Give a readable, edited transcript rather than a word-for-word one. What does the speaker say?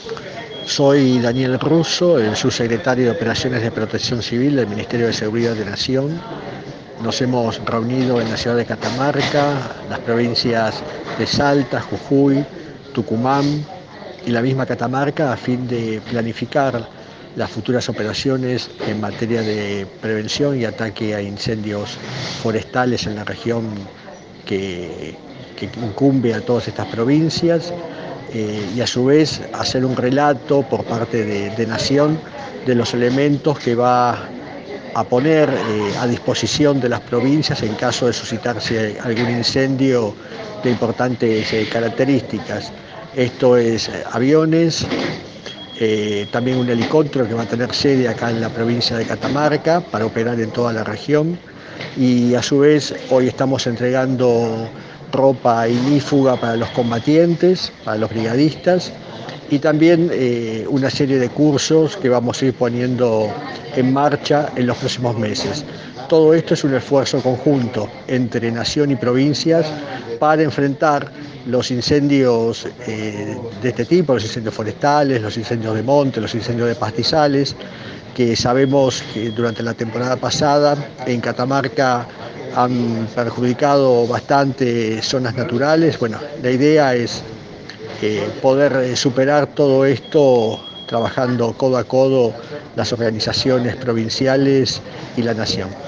Soy Daniel Russo, el subsecretario de Operaciones de Protección Civil del Ministerio de Seguridad de Nación. Nos hemos reunido en la ciudad de Catamarca, las provincias de Salta, Jujuy, Tucumán y la misma Catamarca a fin de planificar las futuras operaciones en materia de prevención y ataque a incendios forestales en la región que, que incumbe a todas estas provincias. Y a su vez hacer un relato por parte de Nación de los elementos que va a poner a disposición de las provincias en caso de suscitarse algún incendio de importantes características. Esto es aviones, también un helicóptero que va a tener sede acá en la provincia de Catamarca para operar en toda la región, y a su vez hoy estamos entregando ropa ignífuga para los combatientes, para los brigadistas, y también una serie de cursos que vamos a ir poniendo en marcha en los próximos meses. Todo esto es un esfuerzo conjunto entre Nación y provincias para enfrentar los incendios de este tipo, los incendios forestales, los incendios de monte, los incendios de pastizales, que sabemos que durante la temporada pasada en Catamarca han perjudicado bastante zonas naturales. Bueno, la idea es poder superar todo esto trabajando codo a codo las organizaciones provinciales y la Nación.